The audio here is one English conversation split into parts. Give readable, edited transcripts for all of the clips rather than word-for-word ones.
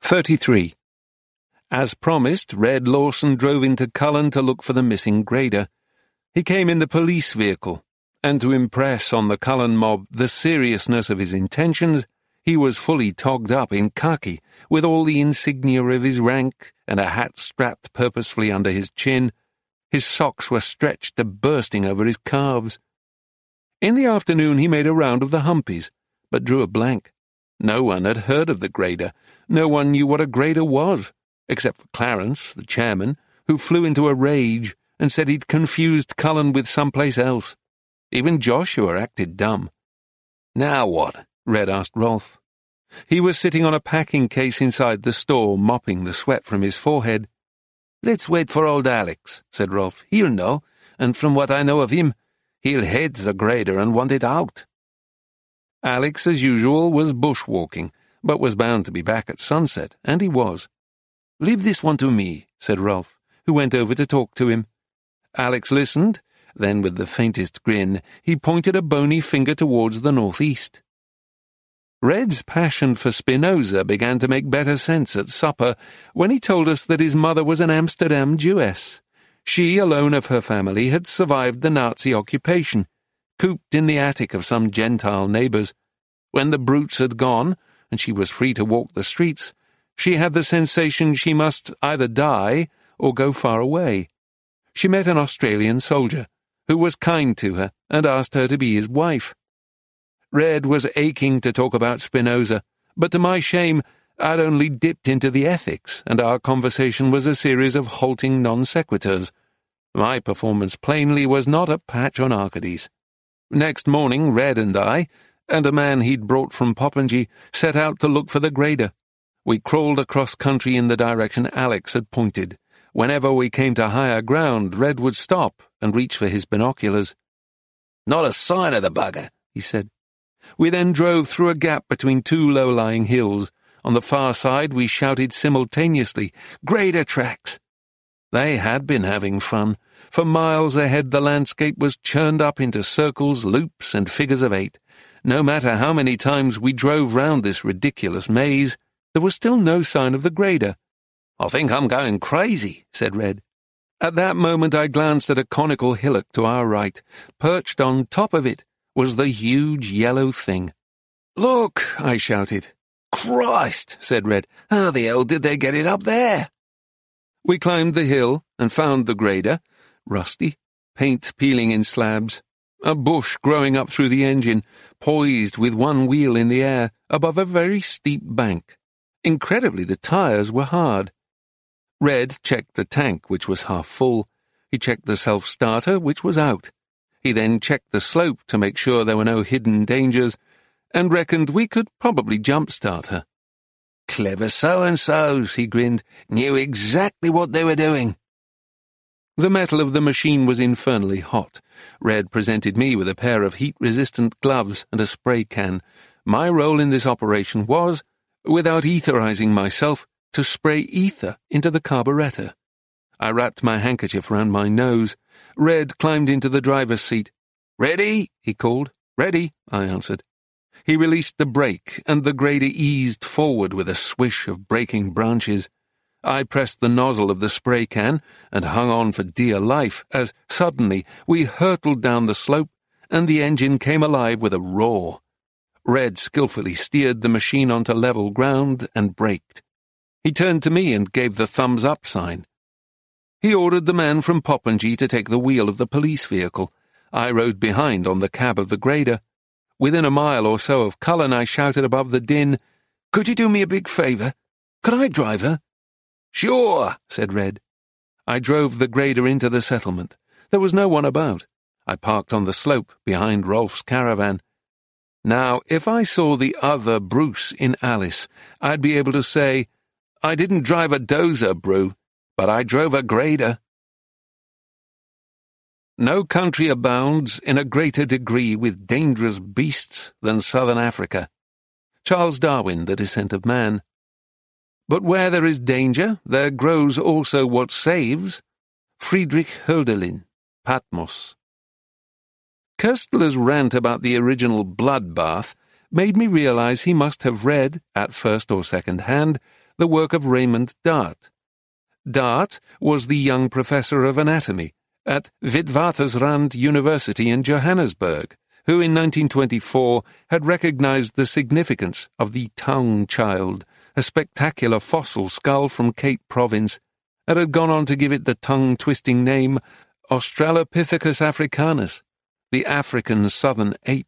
33. As promised, Red Lawson drove into Cullen to look for the missing grader. He came in the police vehicle, and to impress on the Cullen mob the seriousness of his intentions, he was fully togged up in khaki, with all the insignia of his rank, and a hat strapped purposefully under his chin. His socks were stretched to bursting over his calves. In the afternoon he made a round of the humpies, but drew a blank. No one had heard of the grader. No one knew what a grader was, except for Clarence, the chairman, who flew into a rage and said he'd confused Cullen with someplace else. Even Joshua acted dumb. "Now what?" Red asked Rolf. He was sitting on a packing case inside the store, mopping the sweat from his forehead. "Let's wait for old Alex," said Rolf. "He'll know, and from what I know of him, he'll head the grader and want it out." Alex, as usual, was bushwalking, but was bound to be back at sunset, and he was. "Leave this one to me," said Rolf, who went over to talk to him. Alex listened, then with the faintest grin, he pointed a bony finger towards the northeast. Red's passion for Spinoza began to make better sense at supper when he told us that his mother was an Amsterdam Jewess. She, alone of her family, had survived the Nazi occupation, cooped in the attic of some Gentile neighbours. When the brutes had gone, and she was free to walk the streets, she had the sensation she must either die or go far away. She met an Australian soldier, who was kind to her and asked her to be his wife. Red was aching to talk about Spinoza, but to my shame, I'd only dipped into the ethics, and our conversation was a series of halting non-sequiturs. My performance plainly was not a patch on Arcades. Next morning, Red and I, and a man he'd brought from Poppenjee, set out to look for the grader. We crawled across country in the direction Alex had pointed. Whenever we came to higher ground, Red would stop and reach for his binoculars. "Not a sign of the bugger," he said. We then drove through a gap between two low-lying hills. On the far side we shouted simultaneously, "Grader tracks!" They had been having fun. For miles ahead the landscape was churned up into circles, loops, and figures of 8. No matter how many times we drove round this ridiculous maze, there was still no sign of the grader. "I think I'm going crazy," said Red. At that moment I glanced at a conical hillock to our right. Perched on top of it was the huge yellow thing. "Look!" I shouted. "Christ!" said Red. "How the hell did they get it up there?" We climbed the hill and found the grader, rusty, paint peeling in slabs, a bush growing up through the engine, poised with one wheel in the air above a very steep bank. Incredibly, the tires were hard. Red checked the tank, which was half full. He checked the self-starter, which was out. He then checked the slope to make sure there were no hidden dangers, and reckoned we could probably jump-start her. "Clever so-and-sos," he grinned. "Knew exactly what they were doing." The metal of the machine was infernally hot. Red presented me with a pair of heat-resistant gloves and a spray can. My role in this operation was, without etherizing myself, to spray ether into the carburettor. I wrapped my handkerchief round my nose. Red climbed into the driver's seat. "Ready?" he called. "Ready," I answered. He released the brake, and the grader eased forward with a swish of breaking branches. I pressed the nozzle of the spray can and hung on for dear life as, suddenly, we hurtled down the slope, and the engine came alive with a roar. Red skillfully steered the machine onto level ground and braked. He turned to me and gave the thumbs-up sign. He ordered the man from Poppenjee to take the wheel of the police vehicle. I rode behind on the cab of the grader. Within a mile or so of Cullen, I shouted above the din, "Could you do me a big favour? Could I drive her?" "Sure," said Red. I drove the grader into the settlement. There was no one about. I parked on the slope behind Rolf's caravan. Now, if I saw the other Bruce in Alice, I'd be able to say, "I didn't drive a dozer, Brew, but I drove a grader." No country abounds in a greater degree with dangerous beasts than Southern Africa. Charles Darwin, The Descent of Man. But where there is danger, there grows also what saves. Friedrich Hölderlin, Patmos. Köstler's rant about the original bloodbath made me realize he must have read, at first or second hand, the work of Raymond Dart. Dart was the young professor of anatomy at Witwatersrand University in Johannesburg, who in 1924 had recognized the significance of the Taung child, a spectacular fossil skull from Cape Province, and had gone on to give it the tongue-twisting name Australopithecus africanus, the African southern ape.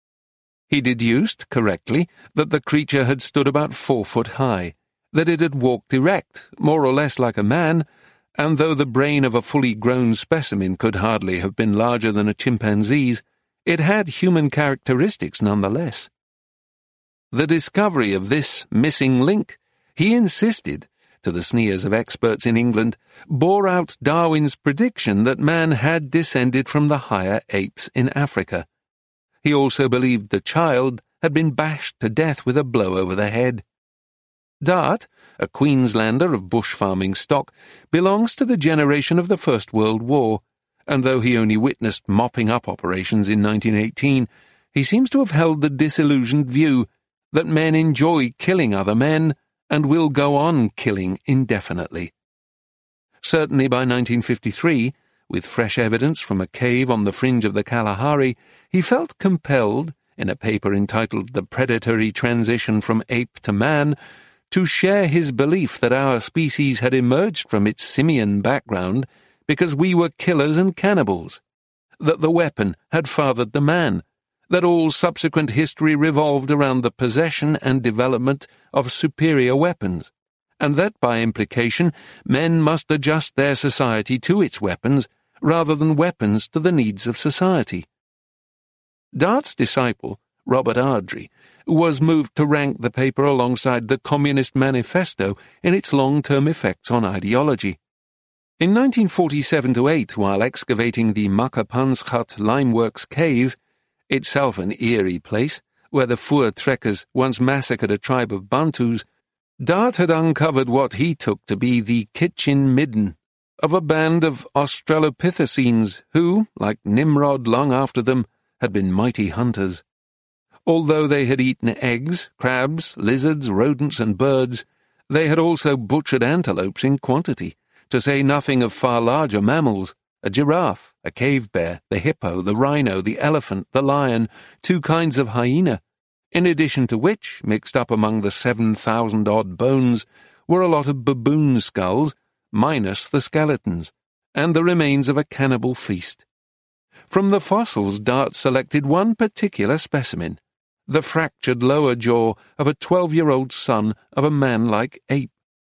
He deduced, correctly, that the creature had stood about 4 foot high, that it had walked erect, more or less like a man, and though the brain of a fully grown specimen could hardly have been larger than a chimpanzee's, it had human characteristics nonetheless. The discovery of this missing link, he insisted, to the sneers of experts in England, bore out Darwin's prediction that man had descended from the higher apes in Africa. He also believed the child had been bashed to death with a blow over the head. Dart, a Queenslander of bush farming stock, belongs to the generation of the First World War, and though he only witnessed mopping-up operations in 1918, he seems to have held the disillusioned view that men enjoy killing other men and will go on killing indefinitely. Certainly by 1953, with fresh evidence from a cave on the fringe of the Kalahari, he felt compelled, in a paper entitled The Predatory Transition from Ape to Man, to share his belief that our species had emerged from its simian background because we were killers and cannibals, that the weapon had fathered the man, that all subsequent history revolved around the possession and development of superior weapons, and that, by implication, men must adjust their society to its weapons rather than weapons to the needs of society. Dart's disciple, Robert Ardrey, was moved to rank the paper alongside the Communist Manifesto in its long-term effects on ideology. In 1947-8, while excavating the Makapansgat Limeworks cave, itself an eerie place, where the Voortrekkers once massacred a tribe of Bantus, Dart had uncovered what he took to be the kitchen midden of a band of Australopithecines who, like Nimrod long after them, had been mighty hunters. Although they had eaten eggs, crabs, lizards, rodents, and birds, they had also butchered antelopes in quantity, to say nothing of far larger mammals, a giraffe, a cave bear, the hippo, the rhino, the elephant, the lion, 2 kinds of hyena, in addition to which, mixed up among the 7,000-odd bones, were a lot of baboon skulls, minus the skeletons, and the remains of a cannibal feast. From the fossils, Dart selected one particular specimen, the fractured lower jaw of a 12-year-old son of a man-like ape.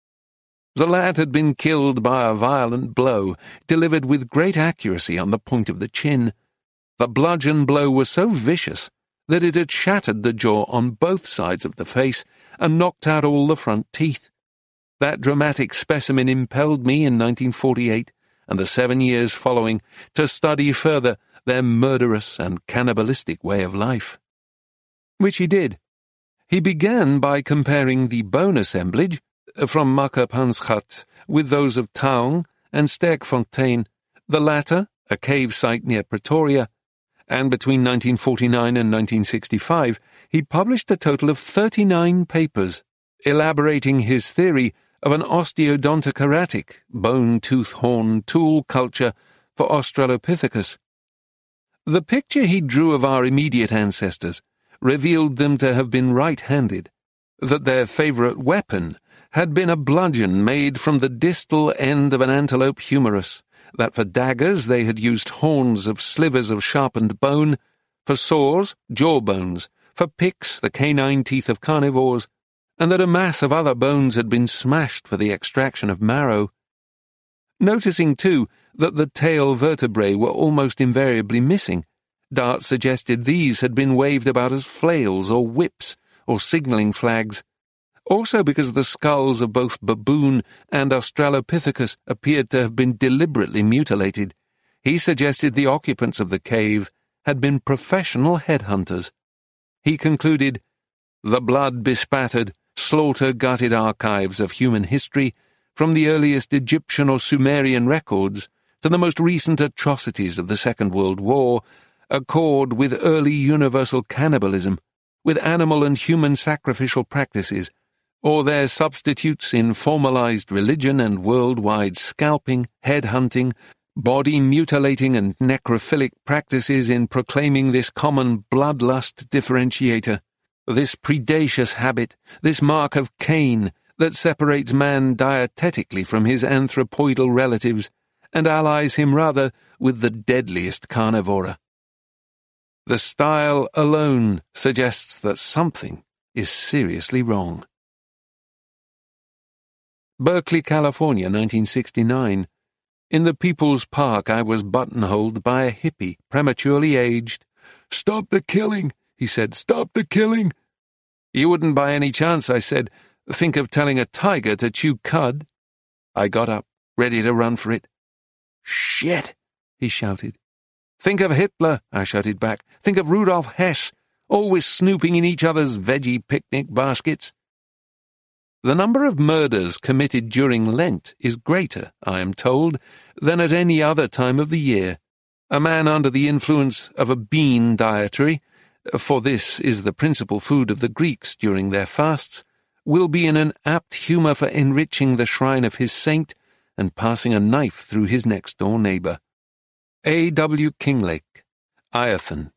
The lad had been killed by a violent blow, delivered with great accuracy on the point of the chin. The bludgeon blow was so vicious that it had shattered the jaw on both sides of the face and knocked out all the front teeth. That dramatic specimen impelled me in 1948, and the 7 years following, to study further their murderous and cannibalistic way of life. Which he did. He began by comparing the bone assemblage from Makapansgat with those of Taung and Sterkfontein, the latter a cave site near Pretoria, and between 1949 and 1965 he published a total of 39 papers, elaborating his theory of an osteodontoceratic, bone-tooth-horn tool culture for Australopithecus. The picture he drew of our immediate ancestors revealed them to have been right-handed, that their favourite weapon had been a bludgeon made from the distal end of an antelope humerus, that for daggers they had used horns of slivers of sharpened bone, for saws, jawbones, for picks, the canine teeth of carnivores, and that a mass of other bones had been smashed for the extraction of marrow. Noticing, too, that the tail vertebrae were almost invariably missing, Dart suggested these had been waved about as flails or whips or signalling flags. Also because the skulls of both baboon and Australopithecus appeared to have been deliberately mutilated, he suggested the occupants of the cave had been professional headhunters. He concluded, "The blood-bespattered, slaughter-gutted archives of human history, from the earliest Egyptian or Sumerian records to the most recent atrocities of the Second World War, accord with early universal cannibalism, with animal and human sacrificial practices, or their substitutes in formalized religion and worldwide scalping, head-hunting, body-mutilating and necrophilic practices in proclaiming this common bloodlust differentiator, this predaceous habit, this mark of Cain that separates man dietetically from his anthropoidal relatives and allies him rather with the deadliest carnivora. The style alone suggests that something is seriously wrong. Berkeley, California, 1969. In the People's Park, I was buttonholed by a hippie, prematurely aged. "Stop the killing," he said. "Stop the killing." "You wouldn't by any chance," I said, "think of telling a tiger to chew cud?" I got up, ready to run for it. "Shit!" he shouted. "Think of Hitler," I shouted back. "Think of Rudolf Hess, always snooping in each other's veggie picnic baskets." The number of murders committed during Lent is greater, I am told, than at any other time of the year. A man under the influence of a bean dietary, for this is the principal food of the Greeks during their fasts, will be in an apt humour for enriching the shrine of his saint and passing a knife through his next-door neighbour. A. W. Kinglake, Ireton.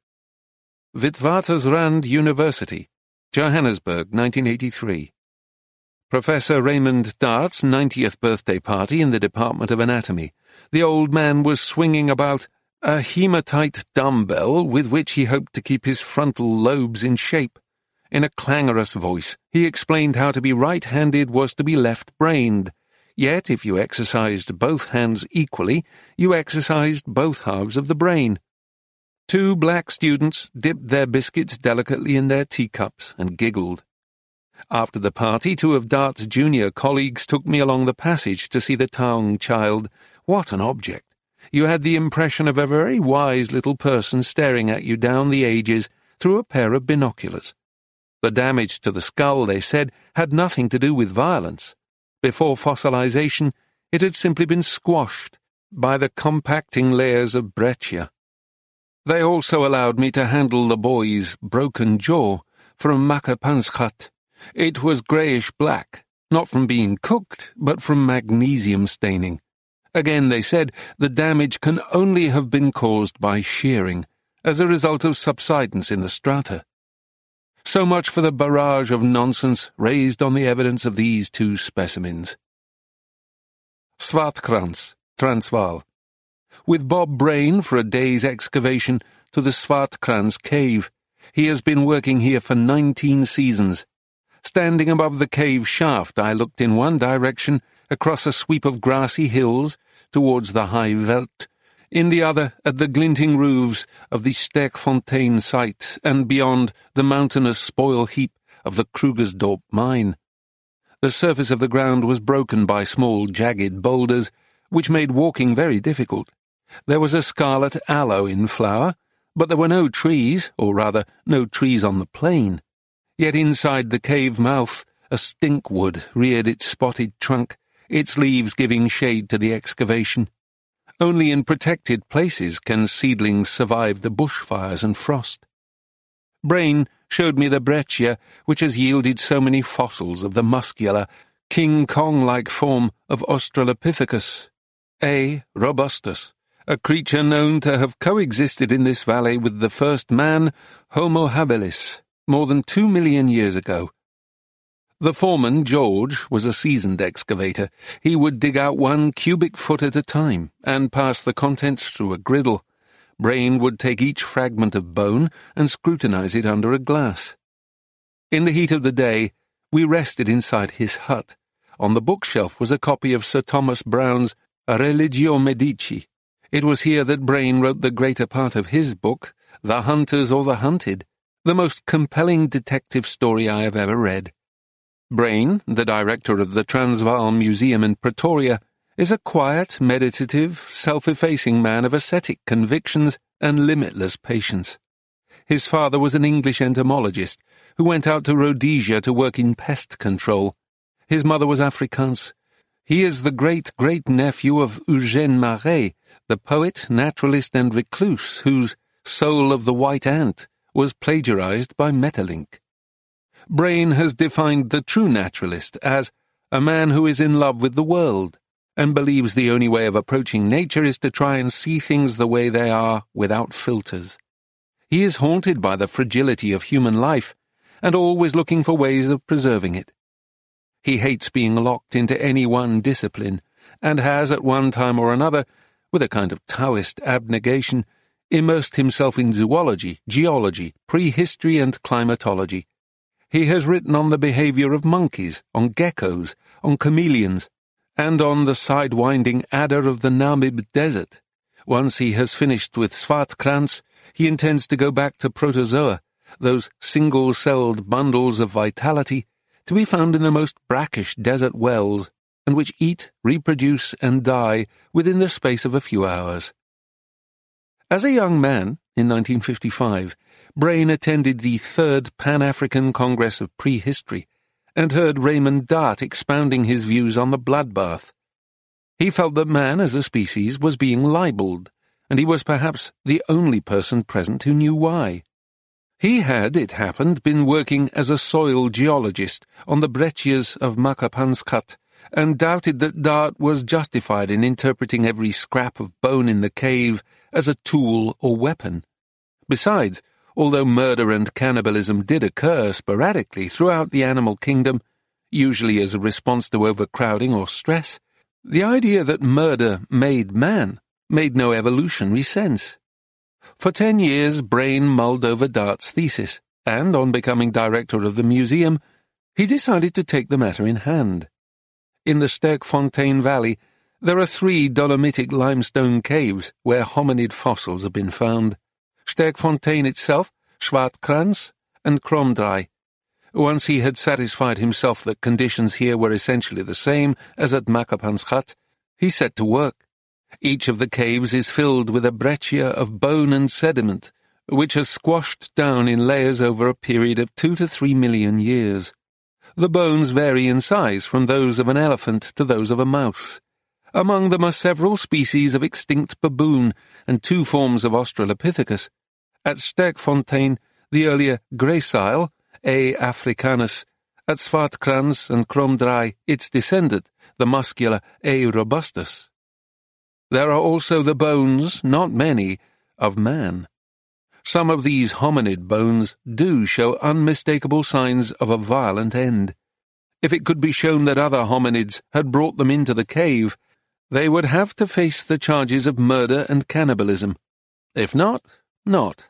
Witwatersrand University, Johannesburg, 1983. Professor Raymond Dart's 90th birthday party in the Department of Anatomy. The old man was swinging about a hematite dumbbell with which he hoped to keep his frontal lobes in shape. In a clangorous voice, he explained how to be right-handed was to be left-brained. Yet, if you exercised both hands equally, you exercised both halves of the brain. Two black students dipped their biscuits delicately in their teacups and giggled. After the party, two of Dart's junior colleagues took me along the passage to see the Taung child. What an object! You had the impression of a very wise little person staring at you down the ages through a pair of binoculars. The damage to the skull, they said, had nothing to do with violence. Before fossilization, it had simply been squashed by the compacting layers of breccia. They also allowed me to handle the boy's broken jaw from Makapanskhat. It was greyish-black, not from being cooked, but from magnesium staining. Again, they said, the damage can only have been caused by shearing, as a result of subsidence in the strata. So much for the barrage of nonsense raised on the evidence of these two specimens. Swartkrans, Transvaal. With Bob Brain for a day's excavation to the Swartkrans cave. He has been working here for 19 seasons. Standing above the cave shaft, I looked in one direction, across a sweep of grassy hills, towards the high veld, in the other at the glinting roofs of the Sterkfontein site, and beyond the mountainous spoil heap of the Krugersdorp mine. The surface of the ground was broken by small jagged boulders, which made walking very difficult. There was a scarlet aloe in flower, but there were no trees, or rather, no trees on the plain. Yet inside the cave mouth, a stinkwood reared its spotted trunk, its leaves giving shade to the excavation. Only in protected places can seedlings survive the bushfires and frost. Brain showed me the breccia which has yielded so many fossils of the muscular, King Kong-like form of Australopithecus, A. robustus, a creature known to have coexisted in this valley with the first man, Homo habilis, more than 2 million years ago. The foreman, George, was a seasoned excavator. He would dig out 1 cubic foot at a time and pass the contents through a griddle. Brain would take each fragment of bone and scrutinize it under a glass. In the heat of the day, we rested inside his hut. On the bookshelf was a copy of Sir Thomas Browne's Religio Medici. It was here that Brain wrote the greater part of his book, The Hunters or the Hunted, the most compelling detective story I have ever read. Brain, the director of the Transvaal Museum in Pretoria, is a quiet, meditative, self-effacing man of ascetic convictions and limitless patience. His father was an English entomologist who went out to Rhodesia to work in pest control. His mother was Afrikaans. He is the great-great-nephew of Eugène Marais, the poet, naturalist, and recluse whose Soul of the White Ant was plagiarized by Maeterlinck. Brain has defined the true naturalist as a man who is in love with the world and believes the only way of approaching nature is to try and see things the way they are without filters. He is haunted by the fragility of human life and always looking for ways of preserving it. He hates being locked into any one discipline and has, at one time or another, with a kind of Taoist abnegation, immersed himself in zoology, geology, prehistory and climatology. He has written on the behavior of monkeys, on geckos, on chameleons, and on the sidewinding adder of the Namib Desert. Once he has finished with Swartkranz, he intends to go back to Protozoa, those single-celled bundles of vitality to be found in the most brackish desert wells, and which eat, reproduce, and die within the space of a few hours. As a young man, in 1955, Brain attended the Third Pan-African Congress of Prehistory and heard Raymond Dart expounding his views on the bloodbath. He felt that man as a species was being libelled, and he was perhaps the only person present who knew why. He had, it happened, been working as a soil geologist on the breccias of Makapanskat, and doubted that Dart was justified in interpreting every scrap of bone in the cave as a tool or weapon. Besides, although murder and cannibalism did occur sporadically throughout the animal kingdom, usually as a response to overcrowding or stress, the idea that murder made man made no evolutionary sense. For 10 years, Brain mulled over Dart's thesis, and on becoming director of the museum, he decided to take the matter in hand. In the Sterkfontein Valley, there are 3 dolomitic limestone caves where hominid fossils have been found: Sterkfontein itself, Swartkranz, and Kromdraai. Once he had satisfied himself that conditions here were essentially the same as at Makapanskat, he set to work. Each of the caves is filled with a breccia of bone and sediment, which has squashed down in layers over a period of 2 to 3 million years. The bones vary in size from those of an elephant to those of a mouse. Among them are several species of extinct baboon and 2 forms of Australopithecus. At Sterkfontein, the earlier gracile, A. africanus. At Swartkranz and Kromdraai, its descendant, the muscular A. robustus. There are also the bones, not many, of man. Some of these hominid bones do show unmistakable signs of a violent end. If it could be shown that other hominids had brought them into the cave, they would have to face the charges of murder and cannibalism. If not, not.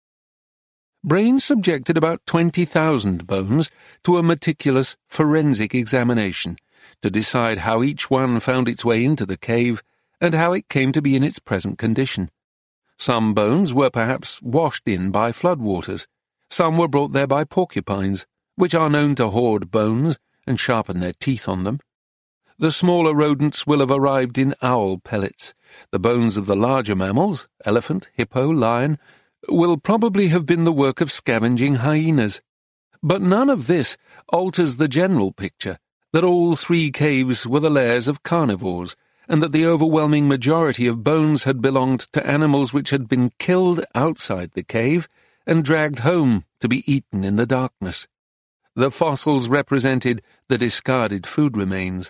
Brain subjected about 20,000 bones to a meticulous forensic examination to decide how each one found its way into the cave and how it came to be in its present condition. Some bones were perhaps washed in by floodwaters. Some were brought there by porcupines, which are known to hoard bones and sharpen their teeth on them. The smaller rodents will have arrived in owl pellets. The bones of the larger mammals, elephant, hippo, lion, will probably have been the work of scavenging hyenas. But none of this alters the general picture, that all 3 caves were the lairs of carnivores, and that the overwhelming majority of bones had belonged to animals which had been killed outside the cave and dragged home to be eaten in the darkness. The fossils represented the discarded food remains.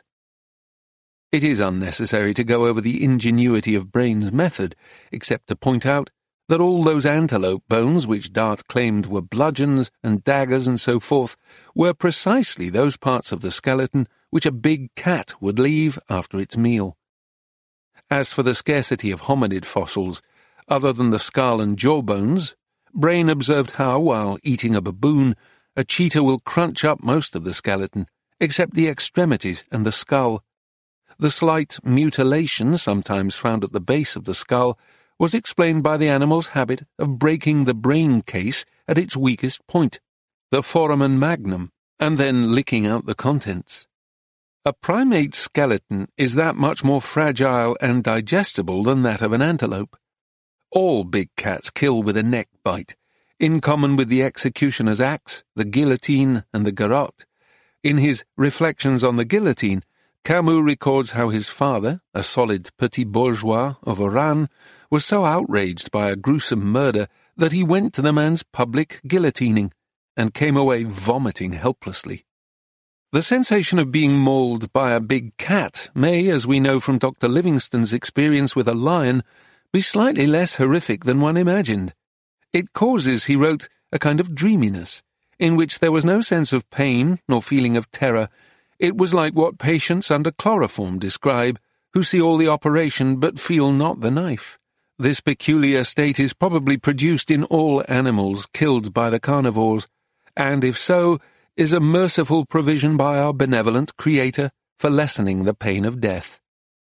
It is unnecessary to go over the ingenuity of Brain's method, except to point out that all those antelope bones which Dart claimed were bludgeons and daggers and so forth were precisely those parts of the skeleton which a big cat would leave after its meal. As for the scarcity of hominid fossils, other than the skull and jawbones, Brain observed how, while eating a baboon, a cheetah will crunch up most of the skeleton, except the extremities and the skull. The slight mutilation sometimes found at the base of the skull was explained by the animal's habit of breaking the brain case at its weakest point, the foramen magnum, and then licking out the contents. A primate's skeleton is that much more fragile and digestible than that of an antelope. All big cats kill with a neck bite, in common with the executioner's axe, the guillotine, and the garrote. In his Reflections on the Guillotine, Camus records how his father, a solid petit bourgeois of Oran, was so outraged by a gruesome murder that he went to the man's public guillotining and came away vomiting helplessly. The sensation of being mauled by a big cat may, as we know from Dr. Livingstone's experience with a lion, be slightly less horrific than one imagined. It causes, he wrote, a kind of dreaminess, in which there was no sense of pain nor feeling of terror. It was like what patients under chloroform describe, who see all the operation but feel not the knife. This peculiar state is probably produced in all animals killed by the carnivores, and if so, is a merciful provision by our benevolent Creator for lessening the pain of death.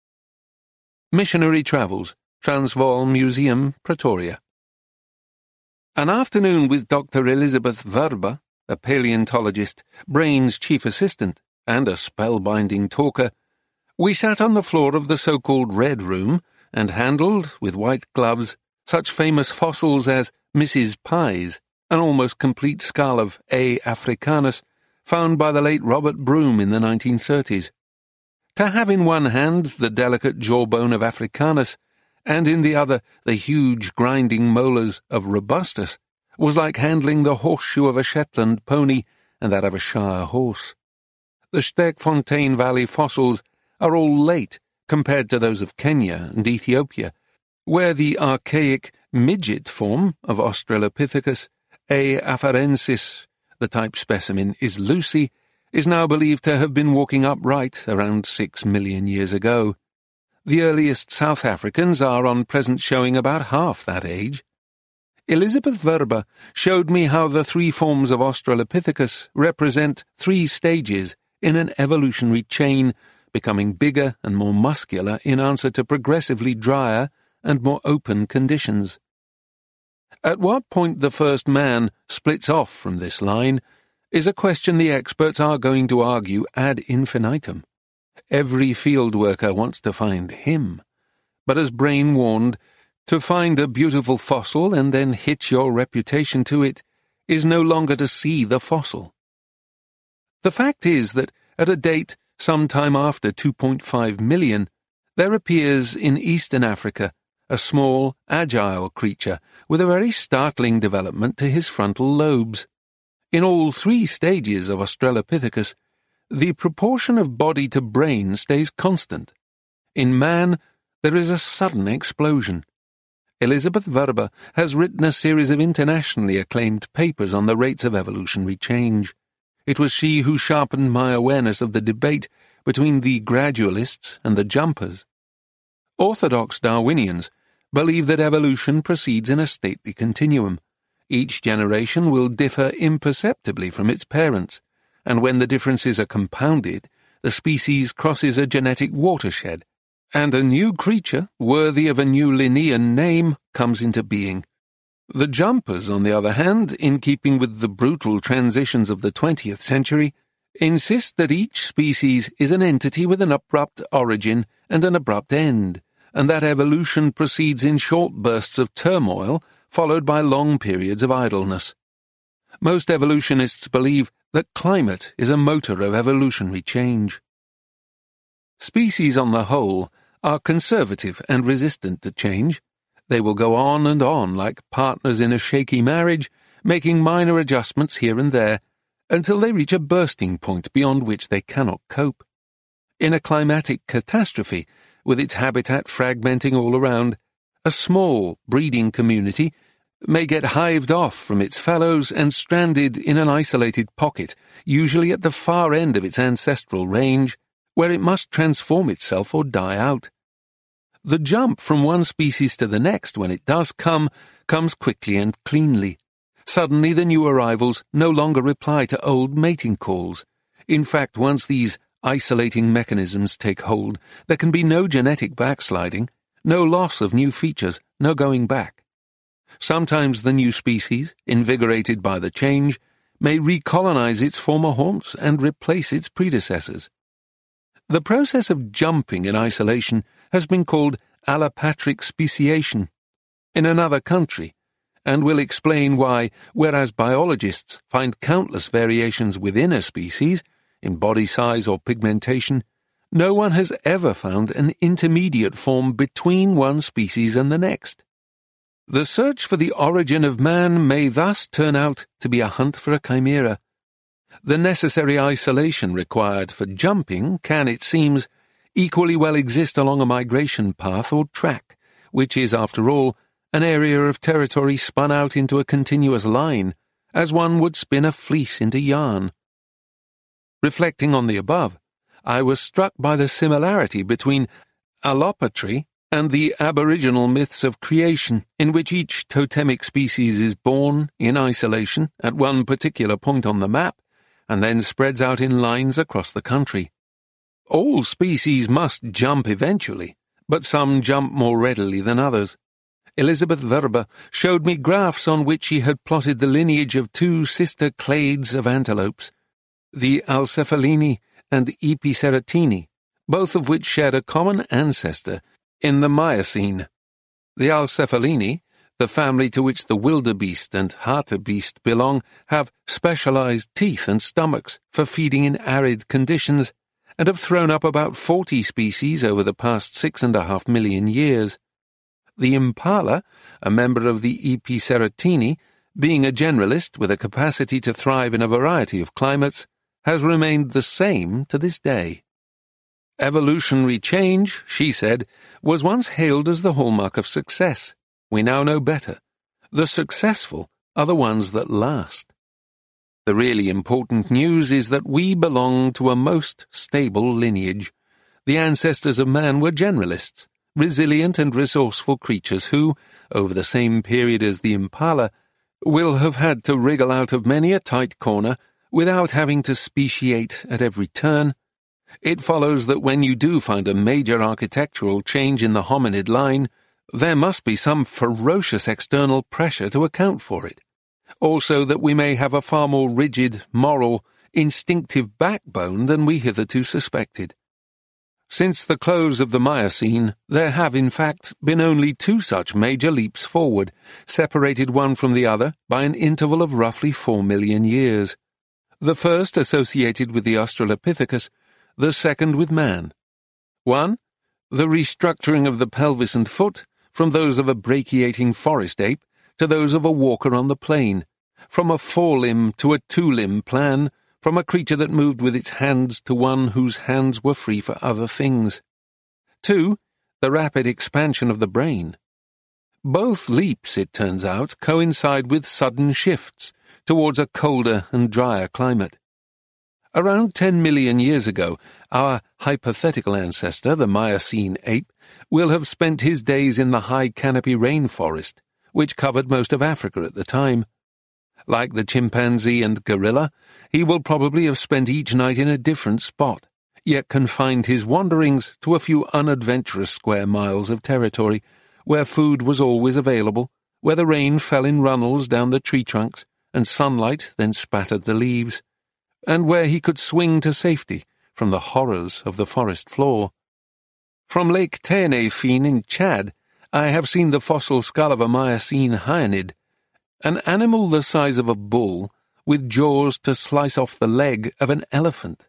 Missionary Travels, Transvaal Museum, Pretoria. An afternoon with Dr. Elizabeth Verba, a paleontologist, Brain's chief assistant, and a spellbinding talker, we sat on the floor of the so-called Red Room and handled, with white gloves, such famous fossils as Mrs. Pies, an almost complete skull of A. africanus, found by the late Robert Broom in the 1930s. To have in one hand the delicate jawbone of Africanus, and in the other the huge grinding molars of Robustus, was like handling the horseshoe of a Shetland pony and that of a Shire horse. The Sterkfontein Valley fossils are all late compared to those of Kenya and Ethiopia, where the archaic midget form of Australopithecus, A. afarensis, the type specimen is Lucy, is now believed to have been walking upright around 6 million years ago. The earliest South Africans are on present showing about half that age. Elizabeth Verba showed me how the three forms of Australopithecus represent 3 stages in an evolutionary chain, becoming bigger and more muscular in answer to progressively drier and more open conditions. At what point the first man splits off from this line is a question the experts are going to argue ad infinitum. Every field worker wants to find him, but as Brain warned, to find a beautiful fossil and then hitch your reputation to it is no longer to see the fossil. The fact is that at a date sometime after 2.5 million, there appears in eastern Africa a small, agile creature with a very startling development to his frontal lobes. In all 3 stages of Australopithecus, the proportion of body to brain stays constant. In man, there is a sudden explosion. Elizabeth Verba has written a series of internationally acclaimed papers on the rates of evolutionary change. It was she who sharpened my awareness of the debate between the gradualists and the jumpers. Orthodox Darwinians believe that evolution proceeds in a stately continuum. Each generation will differ imperceptibly from its parents, and when the differences are compounded, the species crosses a genetic watershed, and a new creature, worthy of a new Linnean name, comes into being. The jumpers, on the other hand, in keeping with the brutal transitions of the 20th century, insist that each species is an entity with an abrupt origin and an abrupt end, and that evolution proceeds in short bursts of turmoil, followed by long periods of idleness. Most evolutionists believe that climate is a motor of evolutionary change. Species on the whole are conservative and resistant to change. They will go on and on like partners in a shaky marriage, making minor adjustments here and there, until they reach a bursting point beyond which they cannot cope. In a climatic catastrophe, with its habitat fragmenting all around, a small breeding community may get hived off from its fellows and stranded in an isolated pocket, usually at the far end of its ancestral range, where it must transform itself or die out. The jump from one species to the next, when it does come, comes quickly and cleanly. Suddenly the new arrivals no longer reply to old mating calls. In fact, once these isolating mechanisms take hold, there can be no genetic backsliding, no loss of new features, no going back. Sometimes the new species, invigorated by the change, may recolonize its former haunts and replace its predecessors. The process of jumping in isolation has been called allopatric speciation in another country, and will explain why, whereas biologists find countless variations within a species, in body size or pigmentation, no one has ever found an intermediate form between one species and the next. The search for the origin of man may thus turn out to be a hunt for a chimera. The necessary isolation required for jumping can, it seems, equally well exist along a migration path or track, which is, after all, an area of territory spun out into a continuous line, as one would spin a fleece into yarn. Reflecting on the above, I was struck by the similarity between allopatry and the aboriginal myths of creation, in which each totemic species is born in isolation at one particular point on the map, and then spreads out in lines across the country. All species must jump eventually, but some jump more readily than others. Elizabeth Verber showed me graphs on which she had plotted the lineage of two sister clades of antelopes, the Alcephalini and Epiceratini, both of which shared a common ancestor in the Miocene. The Alcephalini, the family to which the wildebeest and hartebeest belong, have specialized teeth and stomachs for feeding in arid conditions, and have thrown up about 40 species over the past 6.5 million years. The impala, a member of the Epiceratini, being a generalist with a capacity to thrive in a variety of climates, has remained the same to this day. Evolutionary change, she said, was once hailed as the hallmark of success. We now know better. The successful are the ones that last. The really important news is that we belong to a most stable lineage. The ancestors of man were generalists, resilient and resourceful creatures who, over the same period as the impala, will have had to wriggle out of many a tight corner without having to speciate at every turn. It follows that when you do find a major architectural change in the hominid line, there must be some ferocious external pressure to account for it. Also that we may have a far more rigid, moral, instinctive backbone than we hitherto suspected. Since the close of the Miocene, there have in fact been only two such major leaps forward, separated one from the other by an interval of roughly 4 million years. The first associated with the Australopithecus, the second with man. One, the restructuring of the pelvis and foot from those of a brachiating forest ape to those of a walker on the plain, from a 4-limb to a 2-limb plan, from a creature that moved with its hands to one whose hands were free for other things. 2, the rapid expansion of the brain. Both leaps, it turns out, coincide with sudden shifts towards a colder and drier climate. Around 10 million years ago, our hypothetical ancestor, the Miocene ape, will have spent his days in the high canopy rainforest, which covered most of Africa at the time. Like the chimpanzee and gorilla, he will probably have spent each night in a different spot, yet confined his wanderings to a few unadventurous square miles of territory, where food was always available, where the rain fell in runnels down the tree trunks, and sunlight then spattered the leaves, and where he could swing to safety from the horrors of the forest floor. From Lake Tenerife in Chad, I have seen the fossil skull of a Miocene hyanid, an animal the size of a bull, with jaws to slice off the leg of an elephant.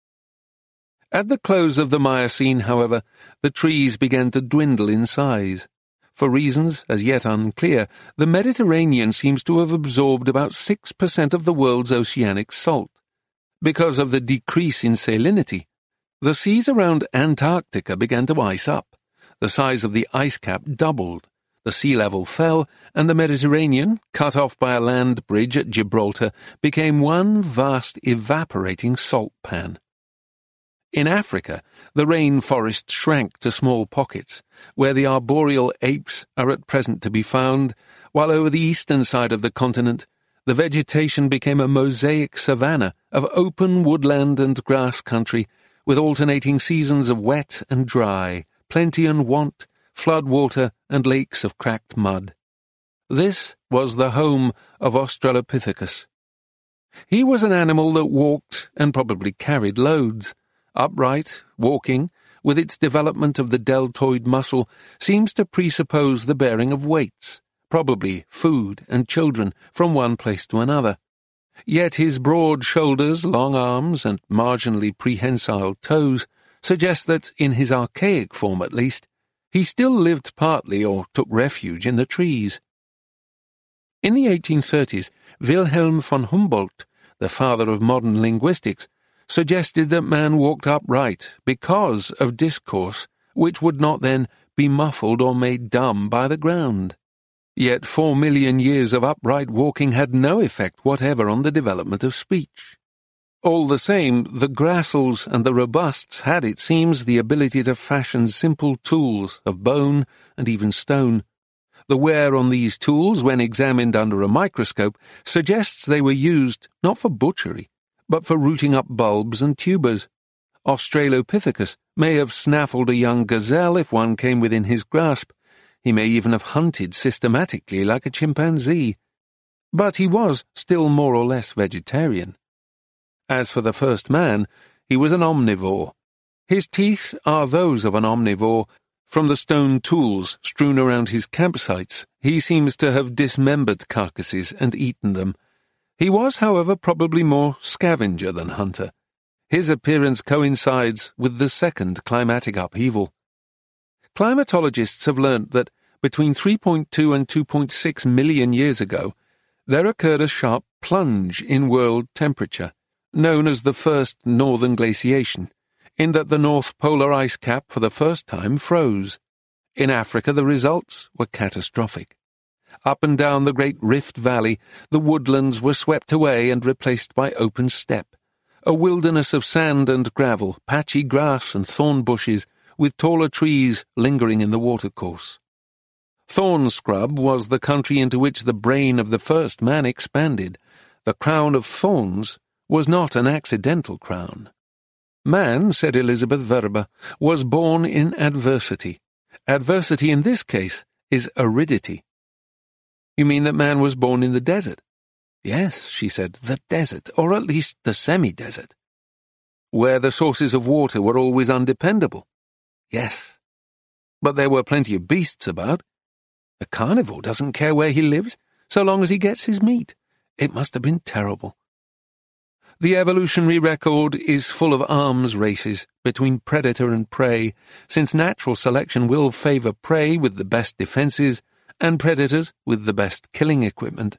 At the close of the Miocene, however, the trees began to dwindle in size. For reasons as yet unclear, the Mediterranean seems to have absorbed about 6% of the world's oceanic salt. Because of the decrease in salinity, the seas around Antarctica began to ice up. The size of the ice cap doubled. The sea level fell, and the Mediterranean, cut off by a land bridge at Gibraltar, became one vast evaporating salt pan. In Africa, the rainforest shrank to small pockets, where the arboreal apes are at present to be found, while over the eastern side of the continent, the vegetation became a mosaic savanna of open woodland and grass country, with alternating seasons of wet and dry, plenty and want, flood water and lakes of cracked mud. This was the home of Australopithecus. He was an animal that walked and probably carried loads. Upright, walking, with its development of the deltoid muscle, seems to presuppose the bearing of weights, probably food and children, from one place to another. Yet his broad shoulders, long arms, and marginally prehensile toes suggest that, in his archaic form at least, he still lived partly or took refuge in the trees. In the 1830s, Wilhelm von Humboldt, the father of modern linguistics, suggested that man walked upright because of discourse which would not then be muffled or made dumb by the ground. Yet 4 million years of upright walking had no effect whatever on the development of speech. All the same, the Grassels and the Robusts had, it seems, the ability to fashion simple tools of bone and even stone. The wear on these tools, when examined under a microscope, suggests they were used not for butchery, but for rooting up bulbs and tubers. Australopithecus may have snaffled a young gazelle if one came within his grasp. He may even have hunted systematically like a chimpanzee. But he was still more or less vegetarian. As for the first man, he was an omnivore. His teeth are those of an omnivore. From the stone tools strewn around his campsites, he seems to have dismembered carcasses and eaten them. He was, however, probably more scavenger than hunter. His appearance coincides with the second climatic upheaval. Climatologists have learnt that between 3.2 and 2.6 million years ago, there occurred a sharp plunge in world temperature, known as the first northern glaciation, in that the North Polar ice cap for the first time froze. In Africa, the results were catastrophic. Up and down the great Rift Valley, the woodlands were swept away and replaced by open steppe, a wilderness of sand and gravel, patchy grass and thorn bushes, with taller trees lingering in the watercourse. Thorn scrub was the country into which the brain of the first man expanded. The crown of thorns was not an accidental crown. Man, said Elizabeth Verba, was born in adversity. Adversity in this case is aridity. You mean that man was born in the desert? Yes, she said, the desert, or at least the semi-desert. Where the sources of water were always undependable? Yes. But there were plenty of beasts about. A carnivore doesn't care where he lives, so long as he gets his meat. It must have been terrible. The evolutionary record is full of arms races between predator and prey, since natural selection will favor prey with the best defenses and predators with the best killing equipment.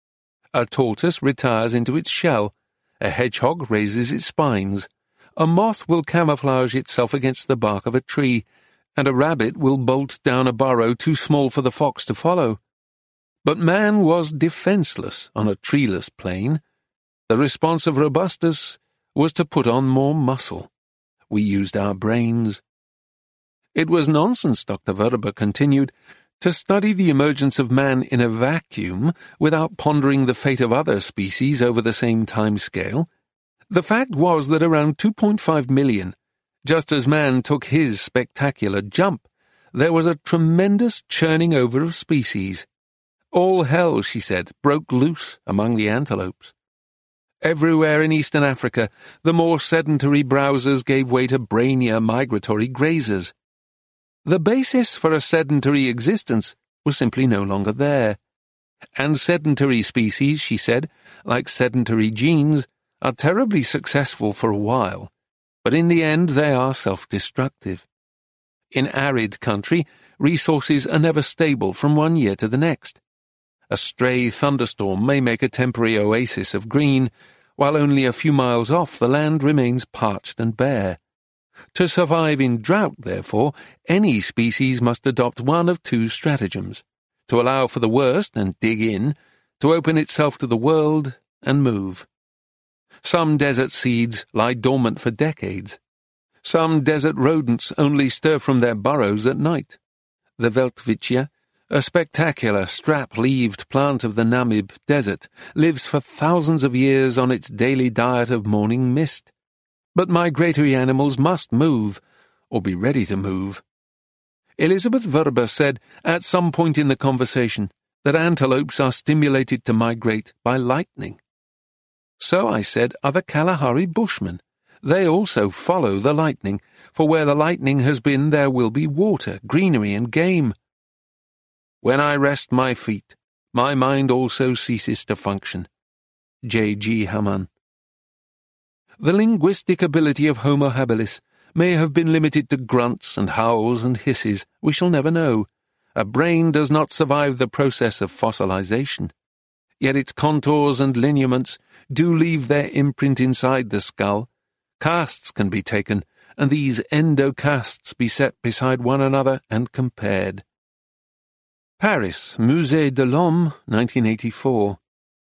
A tortoise retires into its shell, a hedgehog raises its spines, a moth will camouflage itself against the bark of a tree, and a rabbit will bolt down a burrow too small for the fox to follow. But man was defenseless on a treeless plain. The response of Robustus was to put on more muscle. We used our brains. It was nonsense, Dr. Verba continued, to study the emergence of man in a vacuum without pondering the fate of other species over the same time scale. The fact was that around 2.5 million, just as man took his spectacular jump, there was a tremendous churning over of species. All hell, she said, broke loose among the antelopes. Everywhere in eastern Africa, the more sedentary browsers gave way to brainier migratory grazers. The basis for a sedentary existence was simply no longer there. And sedentary species, she said, like sedentary genes, are terribly successful for a while, but in the end they are self-destructive. In arid country, resources are never stable from one year to the next. A stray thunderstorm may make a temporary oasis of green, while only a few miles off the land remains parched and bare. To survive in drought, therefore, any species must adopt one of two stratagems: to allow for the worst and dig in, to open itself to the world and move. Some desert seeds lie dormant for decades. Some desert rodents only stir from their burrows at night. The Weltwichia, a spectacular strap-leaved plant of the Namib Desert, lives for thousands of years on its daily diet of morning mist. But migratory animals must move, or be ready to move. Elizabeth Verba said at some point in the conversation that antelopes are stimulated to migrate by lightning. So, I said, are the Kalahari Bushmen. They also follow the lightning, for where the lightning has been there will be water, greenery, and game. When I rest my feet, my mind also ceases to function. J.G. Hamann. The linguistic ability of Homo habilis may have been limited to grunts and howls and hisses. We shall never know. A brain does not survive the process of fossilization. yet its contours and lineaments do leave their imprint inside the skull. Casts can be taken, and these endocasts be set beside one another and compared. Paris, Musée de l'Homme, 1984.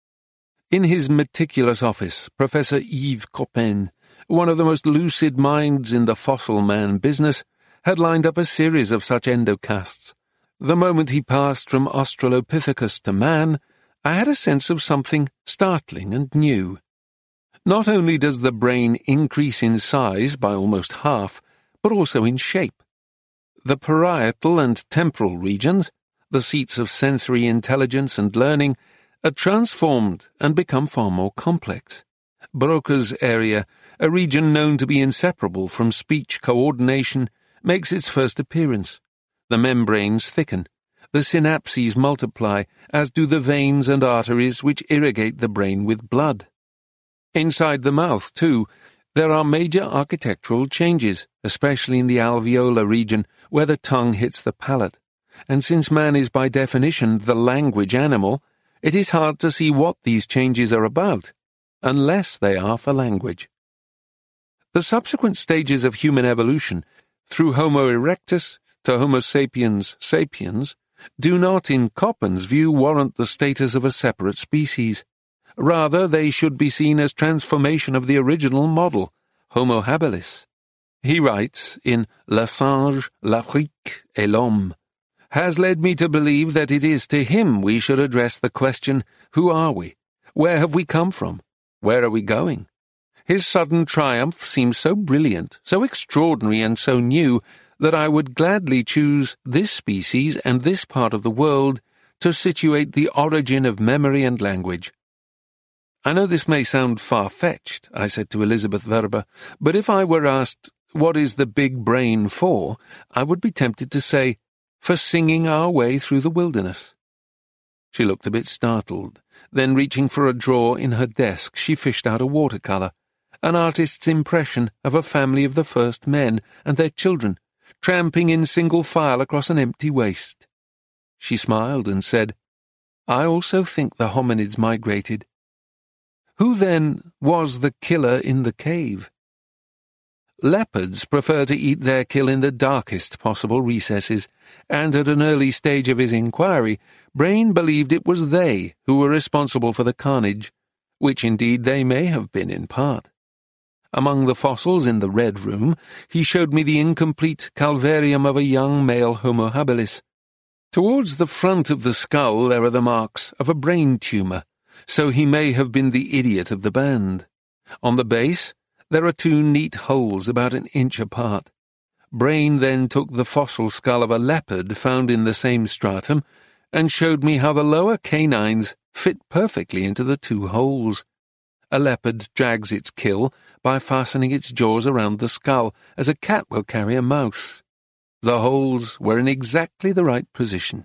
In his meticulous office, Professor Yves Coppin, one of the most lucid minds in the fossil man business, had lined up a series of such endocasts. The moment he passed from Australopithecus to man, I had a sense of something startling and new. Not only does the brain increase in size by almost half, but also in shape. The parietal and temporal regions, the seats of sensory intelligence and learning, are transformed and become far more complex. Broca's area, a region known to be inseparable from speech coordination, makes its first appearance. The membranes thicken. The synapses multiply, as do the veins and arteries which irrigate the brain with blood. Inside the mouth, too, there are major architectural changes, especially in the alveolar region, where the tongue hits the palate. And since man is by definition the language animal, it is hard to see what these changes are about, unless they are for language. The subsequent stages of human evolution, through Homo erectus to Homo sapiens sapiens, do not, in Coppin's view, warrant the status of a separate species. Rather, they should be seen as transformation of the original model, Homo habilis. He writes in Le Singe, l'Afrique et l'Homme, has led me to believe that it is to him we should address the question, who are we? Where have we come from? Where are we going? His sudden triumph seems so brilliant, so extraordinary and so new, that I would gladly choose this species and this part of the world to situate the origin of memory and language. I know this may sound far-fetched, I said to Elizabeth Verba, but if I were asked, what is the big brain for, I would be tempted to say, for singing our way through the wilderness. She looked a bit startled. Then, reaching for a drawer in her desk, she fished out a watercolour, an artist's impression of a family of the first men and their children, tramping in single file across an empty waste. She smiled and said, I also think the hominids migrated. Who, then, was the killer in the cave? Leopards prefer to eat their kill in the darkest possible recesses, and at an early stage of his inquiry, Brain believed it was they who were responsible for the carnage, which indeed they may have been in part. Among the fossils in the Red Room, he showed me the incomplete calvarium of a young male Homo habilis. Towards the front of the skull there are the marks of a brain tumour, so he may have been the idiot of the band. On the base, there are two neat holes about an inch apart. Brain then took the fossil skull of a leopard found in the same stratum and showed me how the lower canines fit perfectly into the two holes. A leopard drags its kill by fastening its jaws around the skull, as a cat will carry a mouse. The holes were in exactly the right position.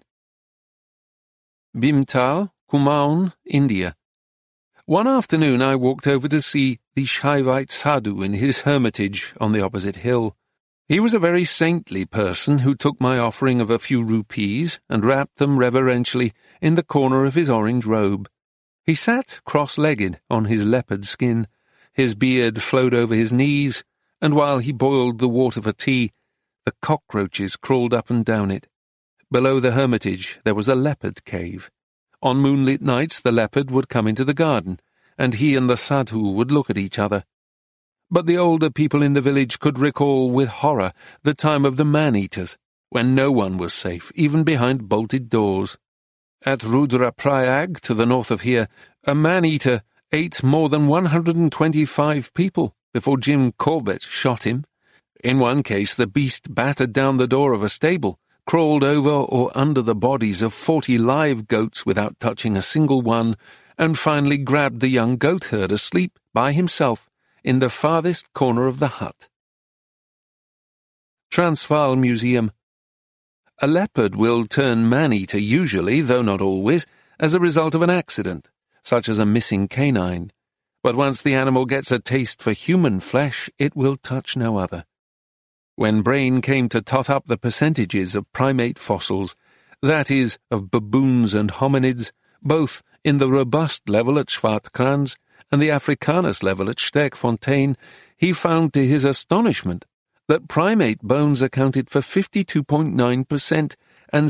Bhimtal, Kumaon, India. One afternoon I walked over to see the Shaivite sadhu in his hermitage on the opposite hill. He was a very saintly person who took my offering of a few rupees and wrapped them reverentially in the corner of his orange robe. He sat cross-legged on his leopard skin. His beard flowed over his knees, and while he boiled the water for tea, the cockroaches crawled up and down it. Below the hermitage there was a leopard cave. On moonlit nights the leopard would come into the garden, and he and the sadhu would look at each other. But the older people in the village could recall with horror the time of the man-eaters, when no one was safe, even behind bolted doors. At Rudraprayag, to the north of here, a man-eater ate more than 125 people before Jim Corbett shot him. In one case, the beast battered down the door of a stable, crawled over or under the bodies of 40 live goats without touching a single one, and finally grabbed the young goat-herd asleep by himself in the farthest corner of the hut. Transvaal Museum. A leopard will turn man-eater usually, though not always, as a result of an accident, such as a missing canine. But once the animal gets a taste for human flesh, it will touch no other. When Brain came to tot up the percentages of primate fossils, that is, of baboons and hominids, both in the robust level at Schwartkranz and the Africanus level at Sterkfontein, he found to his astonishment that primate bones accounted for 52.9% and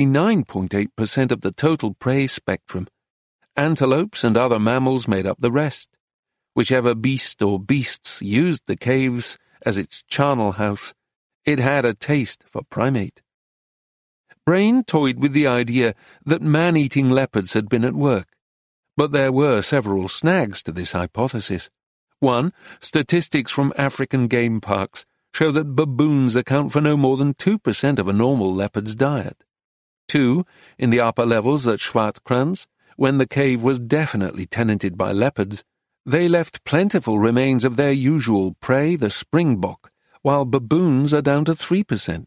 69.8% of the total prey spectrum. Antelopes and other mammals made up the rest. Whichever beast or beasts used the caves as its charnel house, it had a taste for primate. Brain toyed with the idea that man-eating leopards had been at work, but there were several snags to this hypothesis. One, statistics from African game parks show that baboons account for no more than 2% of a normal leopard's diet. 2, in the upper levels at Schwartkranz, when the cave was definitely tenanted by leopards, they left plentiful remains of their usual prey, the springbok, while baboons are down to 3%.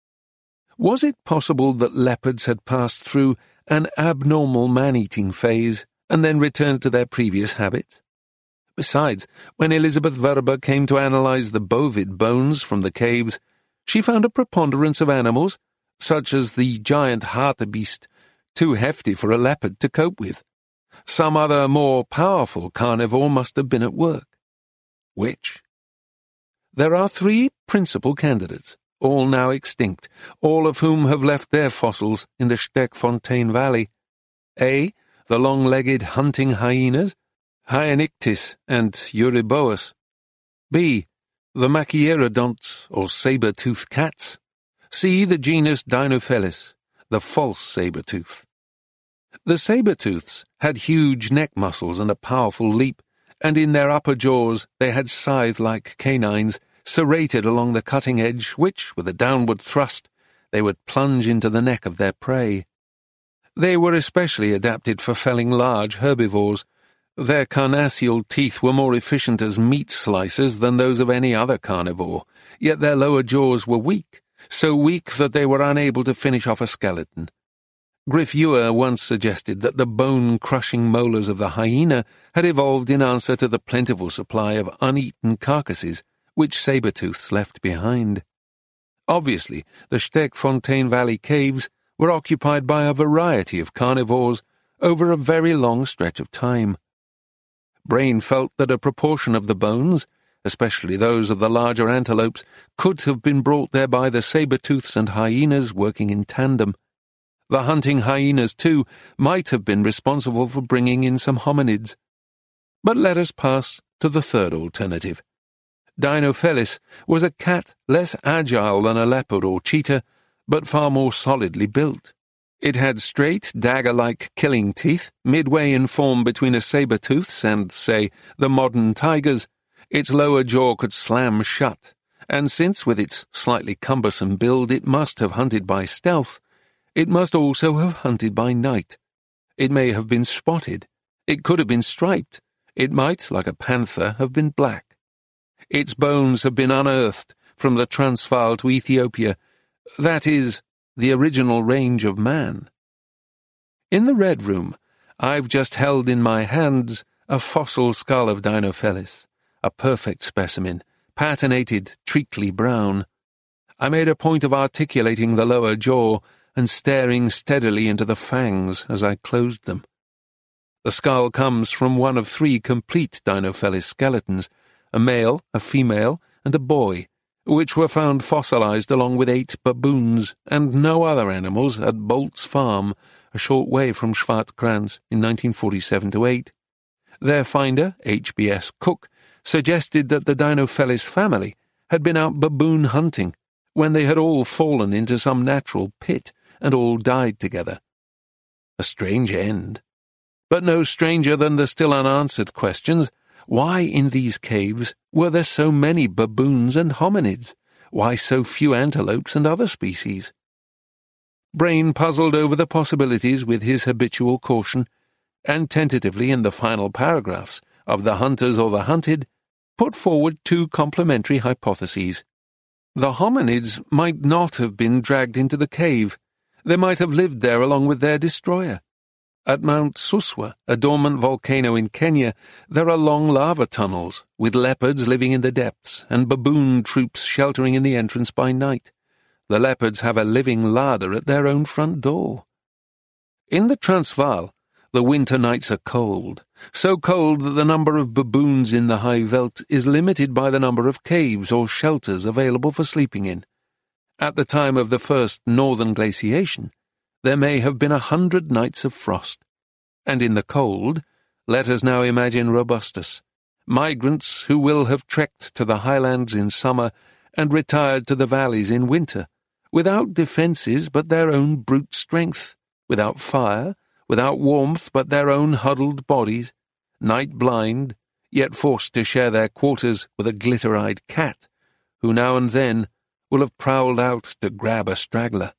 Was it possible that leopards had passed through an abnormal man-eating phase and then returned to their previous habits? Besides, when Elizabeth Verber came to analyze the bovid bones from the caves, she found a preponderance of animals, such as the giant hartebeest, too hefty for a leopard to cope with. Some other more powerful carnivore must have been at work. Which? There are 3 principal candidates, all now extinct, all of whom have left their fossils in the Sterkfontein Valley. A. The long-legged hunting hyenas, Hyanictis and Euryboas. B. The Machierodonts, or saber-toothed cats. C. The genus Dinophelis, the false saber-tooth. The saber-tooths had huge neck muscles and a powerful leap, and in their upper jaws they had scythe-like canines serrated along the cutting edge, which, with a downward thrust, they would plunge into the neck of their prey. They were especially adapted for felling large herbivores. Their carnassial teeth were more efficient as meat slicers than those of any other carnivore, yet their lower jaws were weak, so weak that they were unable to finish off a skeleton. Griff Ewer once suggested that the bone-crushing molars of the hyena had evolved in answer to the plentiful supply of uneaten carcasses which saber-tooths left behind. Obviously, the Sterkfontein Valley caves were occupied by a variety of carnivores over a very long stretch of time. Brain felt that a proportion of the bones, especially those of the larger antelopes, could have been brought there by the saber-tooths and hyenas working in tandem. The hunting hyenas, too, might have been responsible for bringing in some hominids. But let us pass to the third alternative. Dinophelis was a cat less agile than a leopard or cheetah, but far more solidly built. It had straight, dagger-like killing teeth, midway in form between a saber-tooth's and, say, the modern tiger's. Its lower jaw could slam shut, and since, with its slightly cumbersome build, it must have hunted by stealth, it must also have hunted by night. It may have been spotted. It could have been striped. It might, like a panther, have been black. Its bones have been unearthed from the Transvaal to Ethiopia, that is, the original range of man. In the Red Room, I've just held in my hands a fossil skull of Dinophelis, a perfect specimen, patinated, treacly brown. I made a point of articulating the lower jaw and staring steadily into the fangs as I closed them. The skull comes from one of 3 complete Dinophelis skeletons, a male, a female, and a boy, which were found fossilized along with 8 baboons and no other animals at Bolt's Farm, a short way from Schwartkranz, in 1947-8. Their finder, H.B.S. Cook, suggested that the Dinophelis family had been out baboon hunting when they had all fallen into some natural pit and all died together. A strange end. But no stranger than the still unanswered questions. Why in these caves were there so many baboons and hominids? Why so few antelopes and other species? Brain puzzled over the possibilities with his habitual caution, and tentatively in the final paragraphs of The Hunters or the Hunted, put forward 2 complementary hypotheses. The hominids might not have been dragged into the cave. They might have lived there along with their destroyer. At Mount Suswa, a dormant volcano in Kenya, there are long lava tunnels, with leopards living in the depths and baboon troops sheltering in the entrance by night. The leopards have a living larder at their own front door. In the Transvaal, The winter nights are cold, so cold that the number of baboons in the high veld is limited by the number of caves or shelters available for sleeping in. At the time of the first northern glaciation, there may have been 100 nights of frost. And in the cold, let us now imagine Robustus, migrants who will have trekked to the highlands in summer and retired to the valleys in winter, without defences but their own brute strength, without fire, without warmth but their own huddled bodies, night-blind, yet forced to share their quarters with a glitter-eyed cat, who now and then will have prowled out to grab a straggler.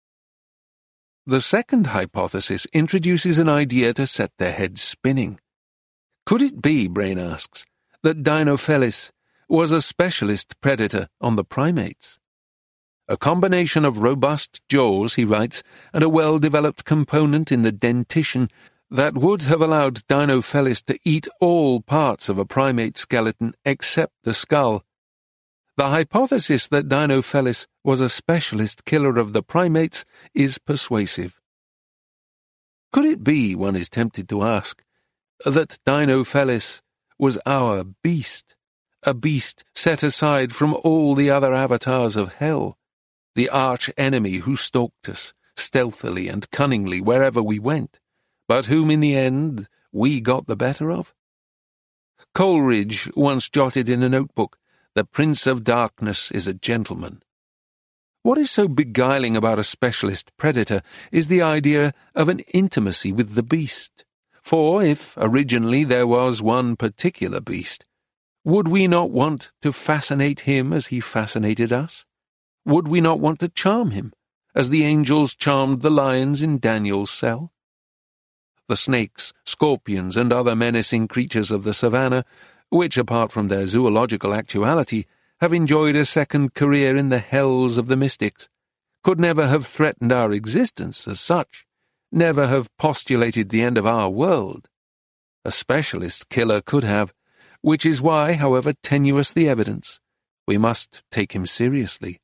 The second hypothesis introduces an idea to set their heads spinning. Could it be, Brain asks, that Dinofelis was a specialist predator on the primates? A combination of robust jaws, he writes, and a well-developed component in the dentition that would have allowed Dinofelis to eat all parts of a primate skeleton except the skull. The hypothesis that Dinofelis was a specialist killer of the primates is persuasive. Could it be, one is tempted to ask, that Dinofelis was our beast, a beast set aside from all the other avatars of hell, the arch-enemy who stalked us, stealthily and cunningly wherever we went, but whom in the end we got the better of? Coleridge once jotted in a notebook, "The Prince of Darkness is a gentleman." What is so beguiling about a specialist predator is the idea of an intimacy with the beast. For if originally there was one particular beast, would we not want to fascinate him as he fascinated us? Would we not want to charm him, as the angels charmed the lions in Daniel's cell? The snakes, scorpions, and other menacing creatures of the savannah, which, apart from their zoological actuality, have enjoyed a second career in the hells of the mystics, could never have threatened our existence as such, never have postulated the end of our world. A specialist killer could have, which is why, however tenuous the evidence, we must take him seriously.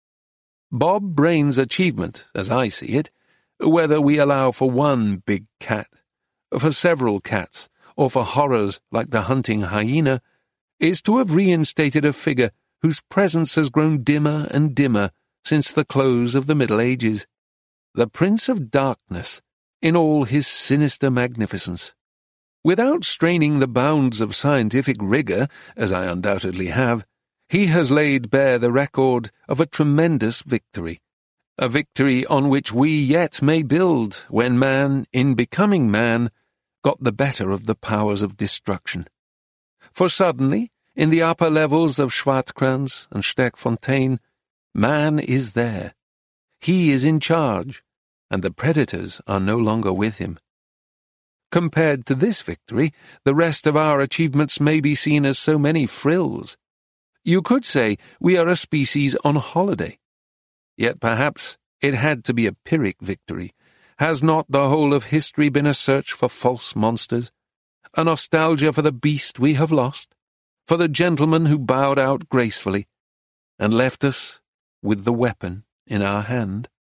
Bob Brain's achievement, as I see it, whether we allow for one big cat, for several cats, or for horrors like the hunting hyena, is to have reinstated a figure whose presence has grown dimmer and dimmer since the close of the Middle Ages, the Prince of Darkness in all his sinister magnificence. Without straining the bounds of scientific rigour, as I undoubtedly have, he has laid bare the record of a tremendous victory, a victory on which we yet may build when man, in becoming man, got the better of the powers of destruction. For suddenly, in the upper levels of Schwartkrans and Sterkfontein, man is there. He is in charge, and the predators are no longer with him. Compared to this victory, the rest of our achievements may be seen as so many frills. You could say we are a species on holiday. Yet perhaps it had to be a Pyrrhic victory. Has not the whole of history been a search for false monsters? A nostalgia for the beast we have lost? For the gentleman who bowed out gracefully, and left us with the weapon in our hand?